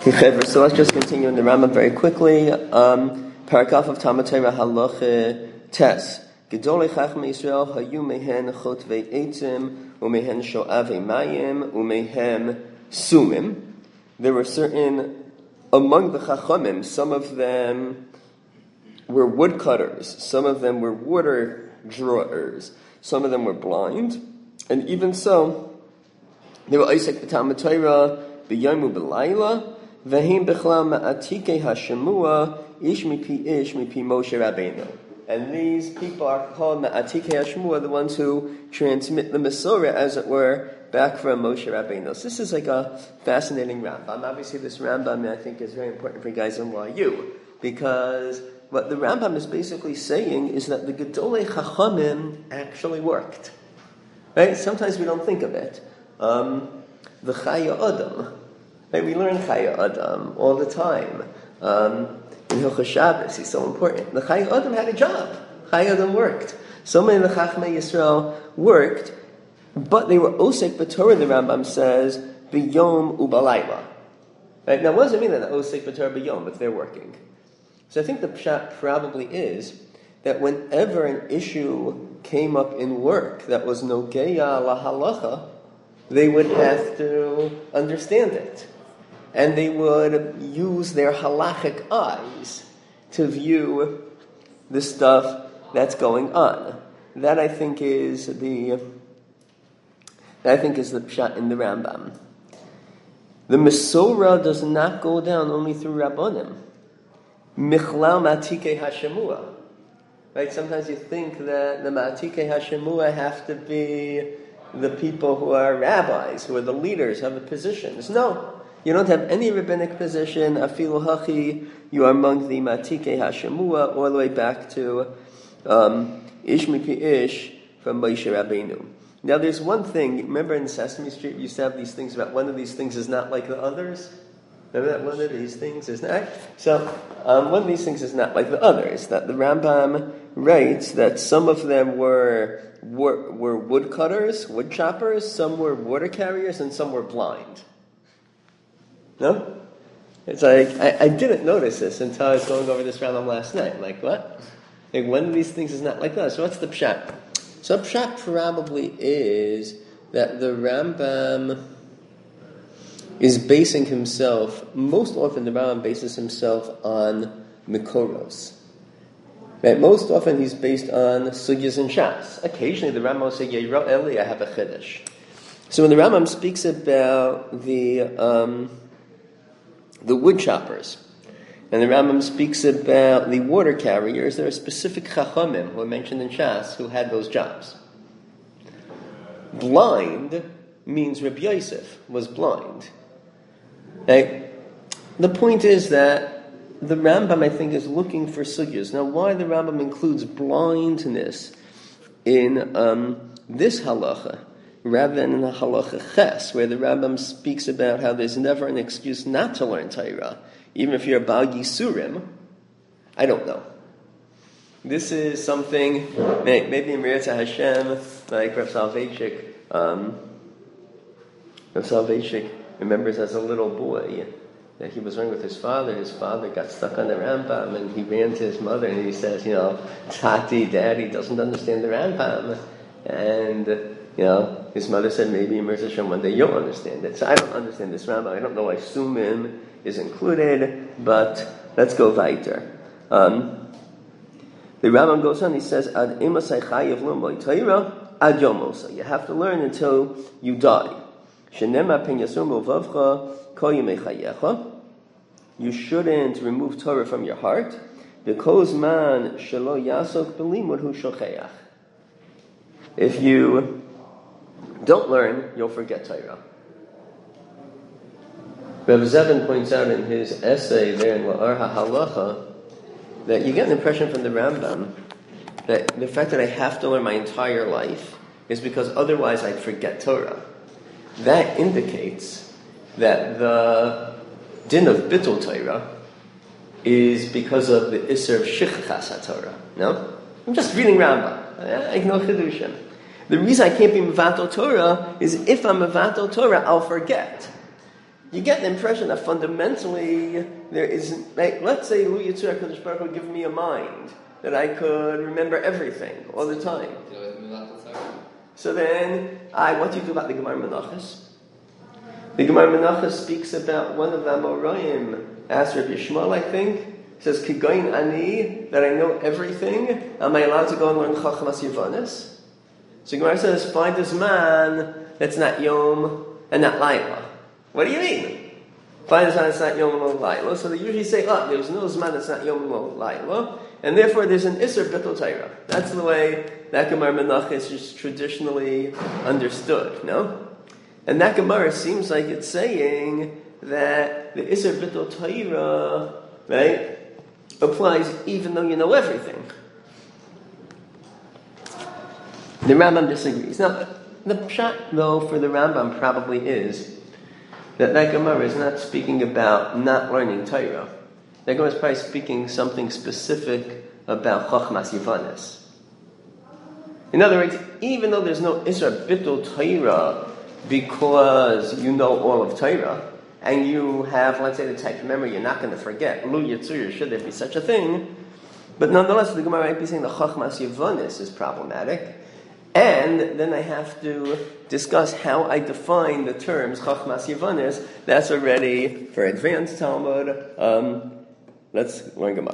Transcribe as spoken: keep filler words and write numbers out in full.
Okay, so let's just continue in the Rambam very quickly. Um, Paragraph of Talmud Torah Halacha Tes. Gedolei Chachmei Yisrael hayu mehen chotvei eitzim umehen shoavei mayim umehen sumim. There were certain among the Chachamim. Some of them were woodcutters. Some of them were water drawers. Some of them were blind, and even so, they were Isaac b'Talmud Torah b'yom u'b'layla. V'him b'chlam ma'atikei hashemua ish mipi ish mipi Moshe Rabbeinu. And these people are called ma'atikei hashemua, the ones who transmit the Masorah, as it were, back from Moshe Rabbeinu. So this is like a fascinating Rambam. Obviously, this Rambam, I think, is very important for you guys in Y U, because what the Rambam is basically saying is that the Gedolei Chachamim actually worked. Right? Sometimes we don't think of it. Um, the Chaya Adam. Right? We learn Chaya Adam all the time. Um, in Hilchos Shabbos, he's so important. The Chaya Adam had a job. Chaya Adam worked. So many of the Chachmei Yisrael worked, but they were Osek B'Torah, the Rambam says, B'yom u'balayla. Right? Now, what does it mean that Osek B'Torah B'yom if they're working? So I think the pshat probably is that whenever an issue came up in work that was nogeya lahalacha, they would have to understand it. And they would use their halachic eyes to view the stuff that's going on. That I think is the that I think is the pshat in the Rambam. The Masorah does not go down only through Rabbonim. Michlal Matikei Hashemua. Right? Sometimes you think that the Matikei Hashemua have to be the people who are rabbis, who are the leaders, who have the positions. No. You don't have any rabbinic position. Afilu Hachi, you are among the Matikei Hashemua, all the way back to um, Ish Mipi Ish from Moshe Rabbeinu. Now there's one thing, remember in Sesame Street we used to have these things about one of these things is not like the others? Remember that one of these things is not? So, um, one of these things is not like the others. That the Rambam writes that some of them were, were were woodcutters, wood choppers, some were water carriers, and some were blind. No? It's like, I, I didn't notice this until I was going over this Rambam last night. Like, what? Like, one of these things is not like that. So what's the pshat? So pshat probably is that the Rambam is basing himself, most often the Rambam bases himself on Mikoros. Right? Most often he's based on Sugyas and Shas. Occasionally the Rambam will say, Yeira Eli, I have a Chiddush. So when the Rambam speaks about the um, the wood choppers, and the Rambam speaks about the water carriers, there are specific Chachamim who are mentioned in Shas who had those jobs. Blind means Rabbi Yosef was blind. Right? The point is that the Rambam, I think, is looking for sugyas. Now, why the Rambam includes blindness in um, this halacha rather than in the halacha ches, where the Rambam speaks about how there's never an excuse not to learn Torah, even if you're a Bal Yisurim, I don't know. This is something, maybe in Mirza Hashem, like Rav Soloveitchik, um, Rav Soloveitchik remembers as a little boy that he was running with his father. His father got stuck on the Rambam, and he ran to his mother, and he says, you know, Tati, Daddy doesn't understand the Rambam. And, you know, his mother said, maybe in Mirza Hashem one day you'll understand it. So I don't understand this Rambam. I don't know why Sumim is included, but let's go weiter. Um, the Rambam goes on, he says, Ad imasai chayiv l'moy Torah ad yomosa. You have to learn until you die. Shenema pen yasur movavcha kol yemei chayecha. You shouldn't remove Torah from your heart. Because man shelo yasok b'limud hu shocheach. If you don't learn, you'll forget Torah. Rav Zevin points out in his essay there in La'ar HaHalacha that you get an impression from the Rambam that the fact that I have to learn my entire life is because otherwise I'd forget Torah. That indicates that the din of Bittul Torah is because of the Isser of Shichachas HaTorah. No? I'm just reading Rambam. I know Chidushim. The reason I can't be Mevatel Torah is if I'm Mevatel Torah, I'll forget. you get the impression that fundamentally there isn't, like, let's say Lu Yitzur HaKadosh Baruch Hu give me a mind that I could remember everything all the time. So then, I, what do you do about the Gemara Menachos? The Gemara Menachos speaks about one of the Amoraim, asked Rabbi Yishmael, I think, says, Kigoyin ani, that I know everything, am I allowed to go and learn Chachmas Yevanis? So Gemara says, find this man that's not Yom and not Laila. What do you mean? Find this man that's not Yom and Laila. So they usually say, oh, there's no Zman that's not Yom and Laila, and therefore there's an Isser Bittul Torah. That's the way that Gemara Menachos is traditionally understood, no? And that Gemara seems like it's saying that the Isser Bittul Torah, right, applies even though you know everything. The Rambam disagrees. Now, the pshat, though, for the Rambam probably is that that Gemara is not speaking about not learning Torah. That Gemara is probably speaking something specific about Chachmas Yevanis. In other words, even though there's no Isra Bittul Torah because you know all of Torah, and you have, let's say, the type of memory you're not going to forget, Lu Yitzur, should there be such a thing, but nonetheless, the Gemara might be saying the Chachmas Yevanis is problematic, and then I have to discuss how I define the terms Chachmas Yevanis. That's already for advanced Talmud. Um, let's learn Gemara.